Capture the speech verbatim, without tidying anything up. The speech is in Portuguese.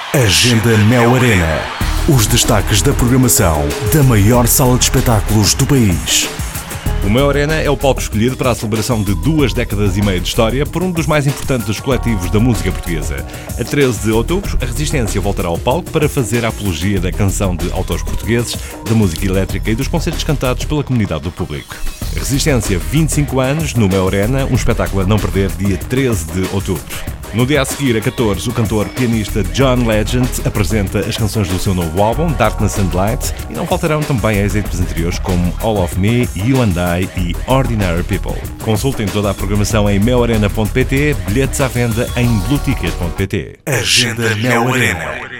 Agenda Mel Arena. Os destaques da programação da maior sala de espetáculos do país. O Mel Arena é o palco escolhido para a celebração de duas décadas e meia de história por um dos mais importantes coletivos da música portuguesa. A treze de outubro, a Resistência voltará ao palco para fazer a apologia da canção de autores portugueses, da música elétrica e dos concertos cantados pela comunidade do público. A Resistência, vinte e cinco anos, no Mel Arena, um espetáculo a não perder, dia treze de outubro. No dia a seguir, a catorze, o cantor-pianista John Legend apresenta as canções do seu novo álbum, Darkness and Light, e não faltarão também êxitos anteriores como All of Me, You and I e Ordinary People. Consultem toda a programação em mel arena ponto pt, bilhetes à venda em blue ticket ponto pt. Agenda Mel Arena.